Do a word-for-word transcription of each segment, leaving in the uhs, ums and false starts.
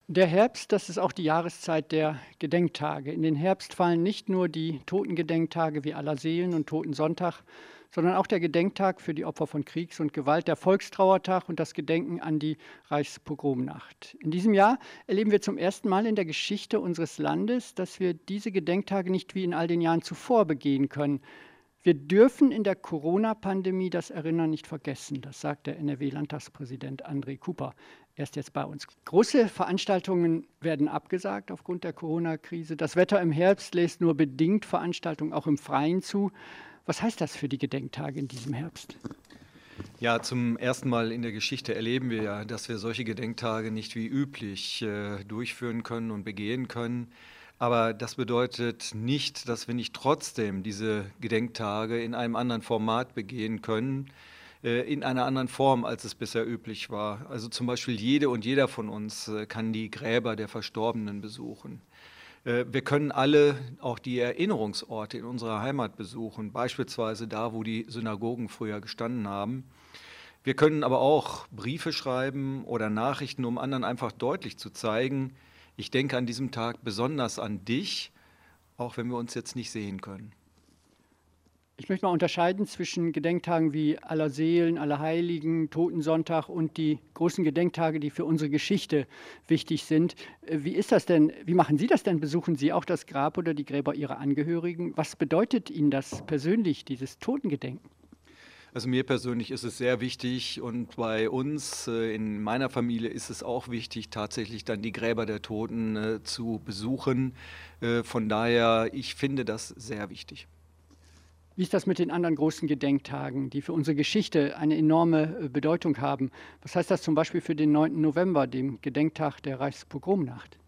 Der Herbst, das ist auch die Jahreszeit der Gedenktage. In den Herbst fallen nicht nur die Totengedenktage wie Allerseelen und Totensonntag, sondern auch der Gedenktag für die Opfer von Kriegs- und Gewalt, der Volkstrauertag und das Gedenken an die Reichspogromnacht. In diesem Jahr erleben wir zum ersten Mal in der Geschichte unseres Landes, dass wir diese Gedenktage nicht wie in all den Jahren zuvor begehen können. Wir dürfen in der Corona-Pandemie das Erinnern nicht vergessen, das sagt der N R W-Landtagspräsident André Cooper. Er ist jetzt bei uns. Große Veranstaltungen werden abgesagt aufgrund der Corona-Krise. Das Wetter im Herbst lässt nur bedingt Veranstaltungen auch im Freien zu. Was heißt das für die Gedenktage in diesem Herbst? Ja, zum ersten Mal in der Geschichte erleben wir ja, dass wir solche Gedenktage nicht wie üblich äh, durchführen können und begehen können. Aber das bedeutet nicht, dass wir nicht trotzdem diese Gedenktage in einem anderen Format begehen können, äh, in einer anderen Form, als es bisher üblich war. Also zum Beispiel jede und jeder von uns äh, kann die Gräber der Verstorbenen besuchen. Äh, wir können alle auch die Erinnerungsorte in unserer Heimat besuchen, beispielsweise da, wo die Synagogen früher gestanden haben. Wir können aber auch Briefe schreiben oder Nachrichten, um anderen einfach deutlich zu zeigen, ich denke an diesem Tag besonders an dich, auch wenn wir uns jetzt nicht sehen können. Ich möchte mal unterscheiden zwischen Gedenktagen wie Allerseelen, Allerheiligen, Totensonntag und die großen Gedenktage, die für unsere Geschichte wichtig sind. Äh, Wie ist das denn? Wie machen Sie das denn? Besuchen Sie auch das Grab oder die Gräber Ihrer Angehörigen? Was bedeutet Ihnen das persönlich, dieses Totengedenken? Also mir persönlich ist es sehr wichtig und bei uns äh, in meiner Familie ist es auch wichtig, tatsächlich dann die Gräber der Toten äh, zu besuchen. Äh, Von daher, ich finde das sehr wichtig. Wie ist das mit den anderen großen Gedenktagen, die für unsere Geschichte eine enorme äh, Bedeutung haben? Was heißt das zum Beispiel für den neunten November, dem Gedenktag der Reichspogromnacht?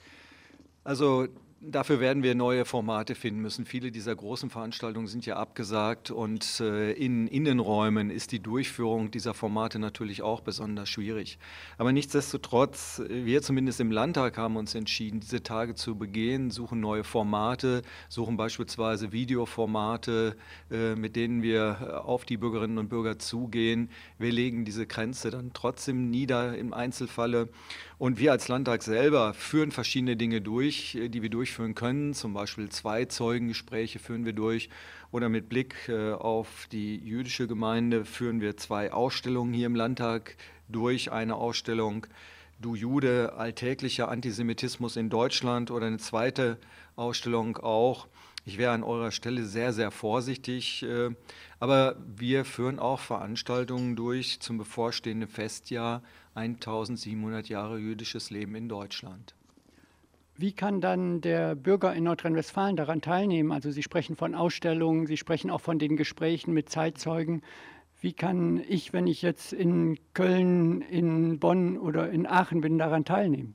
Also dafür werden wir neue Formate finden müssen. Viele dieser großen Veranstaltungen sind ja abgesagt und äh, in Innenräumen ist die Durchführung dieser Formate natürlich auch besonders schwierig. Aber nichtsdestotrotz, äh, wir zumindest im Landtag haben uns entschieden, diese Tage zu begehen, suchen neue Formate, suchen beispielsweise Videoformate, äh, mit denen wir äh, auf die Bürgerinnen und Bürger zugehen. Wir legen diese Grenze dann trotzdem nieder im Einzelfalle. Und wir als Landtag selber führen verschiedene Dinge durch, äh, die wir durchführen können. Zum Beispiel zwei Zeugengespräche führen wir durch oder mit Blick äh, auf die jüdische Gemeinde führen wir zwei Ausstellungen hier im Landtag durch. Eine Ausstellung Du Jude, alltäglicher Antisemitismus in Deutschland oder eine zweite Ausstellung auch. Ich wäre an eurer Stelle sehr, sehr vorsichtig, äh, aber wir führen auch Veranstaltungen durch zum bevorstehenden Festjahr eintausendsiebenhundert Jahre jüdisches Leben in Deutschland. Wie kann dann der Bürger in Nordrhein-Westfalen daran teilnehmen? Also Sie sprechen von Ausstellungen, Sie sprechen auch von den Gesprächen mit Zeitzeugen. Wie kann ich, wenn ich jetzt in Köln, in Bonn oder in Aachen bin, daran teilnehmen?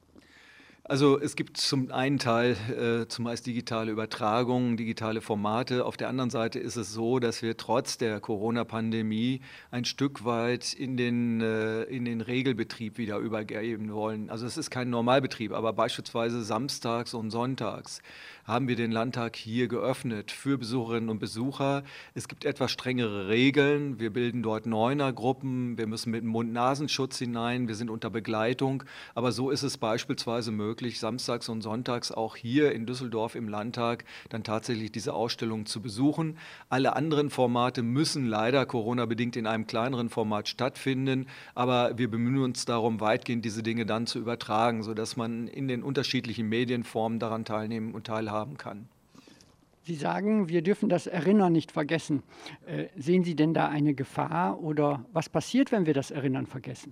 Also es gibt zum einen Teil äh, zumeist digitale Übertragungen, digitale Formate. Auf der anderen Seite ist es so, dass wir trotz der Corona-Pandemie ein Stück weit in den, äh, in den Regelbetrieb wieder übergeben wollen. Also es ist kein Normalbetrieb, aber beispielsweise samstags und sonntags haben wir den Landtag hier geöffnet für Besucherinnen und Besucher. Es gibt etwas strengere Regeln. Wir bilden dort Neunergruppen. Wir müssen mit dem Mund-Nasenschutz hinein. Wir sind unter Begleitung. Aber so ist es beispielsweise möglich, samstags und sonntags auch hier in Düsseldorf im Landtag dann tatsächlich diese Ausstellung zu besuchen. Alle anderen Formate müssen leider Corona-bedingt in einem kleineren Format stattfinden. Aber wir bemühen uns darum, weitgehend diese Dinge dann zu übertragen, sodass man in den unterschiedlichen Medienformen daran teilnehmen und teilhaben kann. Sie sagen, wir dürfen das Erinnern nicht vergessen. Äh, sehen Sie denn da eine Gefahr oder was passiert, wenn wir das Erinnern vergessen?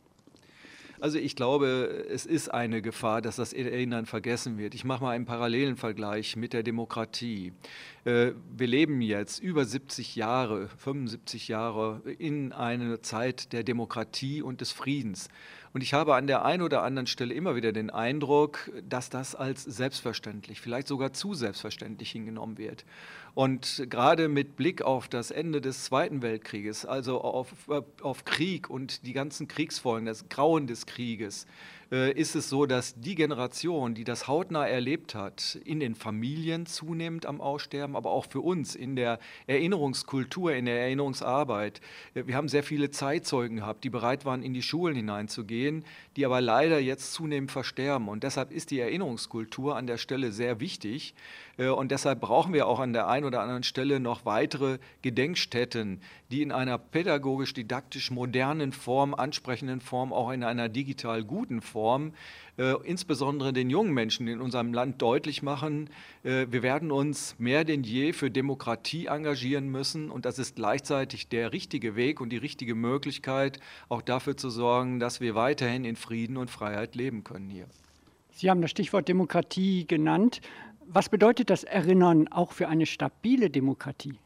Also ich glaube, es ist eine Gefahr, dass das Erinnern vergessen wird. Ich mache mal einen parallelen Vergleich mit der Demokratie. Äh, Wir leben jetzt über siebzig Jahre, fünfundsiebzig Jahre in einer Zeit der Demokratie und des Friedens. Und ich habe an der einen oder anderen Stelle immer wieder den Eindruck, dass das als selbstverständlich, vielleicht sogar zu selbstverständlich hingenommen wird. Und gerade mit Blick auf das Ende des Zweiten Weltkrieges, also auf, auf Krieg und die ganzen Kriegsfolgen, das Grauen des Krieges, äh, ist es so, dass die Generation, die das hautnah erlebt hat, in den Familien zunehmend am Aussterben, aber auch für uns in der Erinnerungskultur, in der Erinnerungsarbeit. Äh, Wir haben sehr viele Zeitzeugen gehabt, die bereit waren, in die Schulen hineinzugehen, die aber leider jetzt zunehmend versterben. Und deshalb ist die Erinnerungskultur an der Stelle sehr wichtig. Äh, Und deshalb brauchen wir auch an der einen oder anderen Stelle noch weitere Gedenkstätten, die in einer pädagogisch-didaktisch modernen Form, ansprechenden Form, auch in einer digital guten Form, äh, insbesondere den jungen Menschen in unserem Land deutlich machen, äh, wir werden uns mehr denn je für Demokratie engagieren müssen und das ist gleichzeitig der richtige Weg und die richtige Möglichkeit, auch dafür zu sorgen, dass wir weiterhin in Frieden und Freiheit leben können hier. Sie haben das Stichwort Demokratie genannt. Was bedeutet das Erinnern auch für eine stabile Demokratie?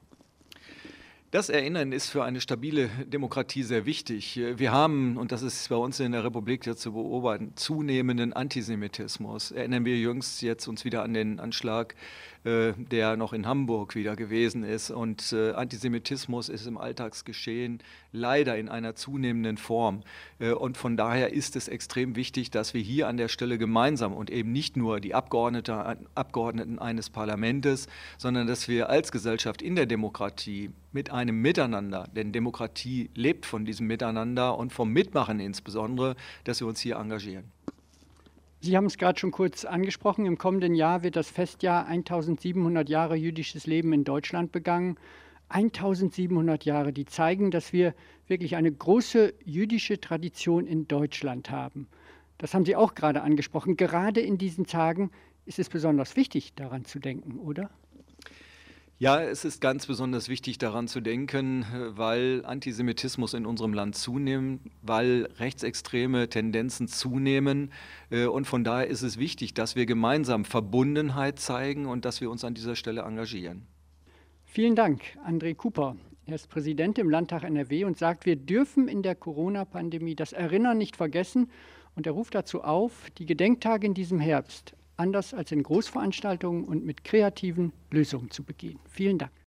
Das Erinnern ist für eine stabile Demokratie sehr wichtig. Wir haben, und das ist bei uns in der Republik ja zu beobachten, zunehmenden Antisemitismus. Erinnern wir jüngst jetzt uns wieder an den Anschlag, äh, der noch in Hamburg wieder gewesen ist. Und äh, Antisemitismus ist im Alltagsgeschehen leider in einer zunehmenden Form. Äh, und von daher ist es extrem wichtig, dass wir hier an der Stelle gemeinsam und eben nicht nur die Abgeordnete, Abgeordneten eines Parlaments, sondern dass wir als Gesellschaft in der Demokratie mit einem Miteinander, denn Demokratie lebt von diesem Miteinander und vom Mitmachen insbesondere, dass wir uns hier engagieren. Sie haben es gerade schon kurz angesprochen. Im kommenden Jahr wird das Festjahr eintausendsiebenhundert Jahre jüdisches Leben in Deutschland begangen. eintausendsiebenhundert Jahre, die zeigen, dass wir wirklich eine große jüdische Tradition in Deutschland haben. Das haben Sie auch gerade angesprochen. Gerade in diesen Tagen ist es besonders wichtig, daran zu denken, oder? Ja, es ist ganz besonders wichtig, daran zu denken, weil Antisemitismus in unserem Land zunimmt, weil rechtsextreme Tendenzen zunehmen. Und von daher ist es wichtig, dass wir gemeinsam Verbundenheit zeigen und dass wir uns an dieser Stelle engagieren. Vielen Dank, André Cooper. Er ist Präsident im Landtag N R W und sagt, wir dürfen in der Corona-Pandemie das Erinnern nicht vergessen. Und er ruft dazu auf, die Gedenktage in diesem Herbst anders als in Großveranstaltungen und mit kreativen Lösungen zu begehen. Vielen Dank.